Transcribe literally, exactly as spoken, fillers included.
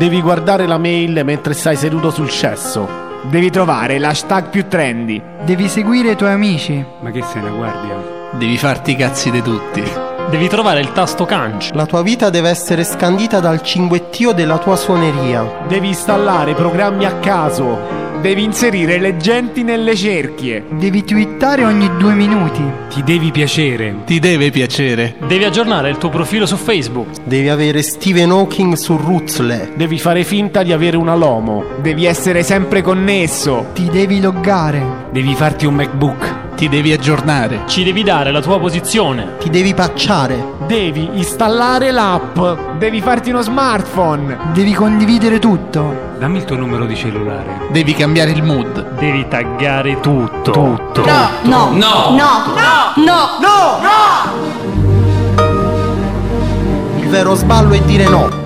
Devi guardare la mail mentre stai seduto sul cesso. Devi trovare l'hashtag più trendy. Devi seguire i tuoi amici. Ma che sei, una guardia? Devi farti i cazzi di tutti. Devi trovare il tasto canc. La tua vita deve essere scandita dal cinguettio della tua suoneria. Devi installare programmi a caso. Devi inserire le genti nelle cerchie. Devi twittare ogni due minuti. Ti devi piacere. Ti deve piacere. Devi aggiornare il tuo profilo su Facebook. Devi avere Stephen Hawking su Rutzle. Devi fare finta di avere una Lomo. Devi essere sempre connesso. Ti devi loggare. Devi farti un MacBook. Ti devi aggiornare. Ci devi dare la tua posizione. Ti devi patchare. Devi installare l'app. Devi farti uno smartphone. Devi condividere tutto. Dammi il tuo numero di cellulare. Devi cambiare il mood. Devi taggare tutto. Tutto. No, no, no, no, no, no, no. Il vero sballo è dire no.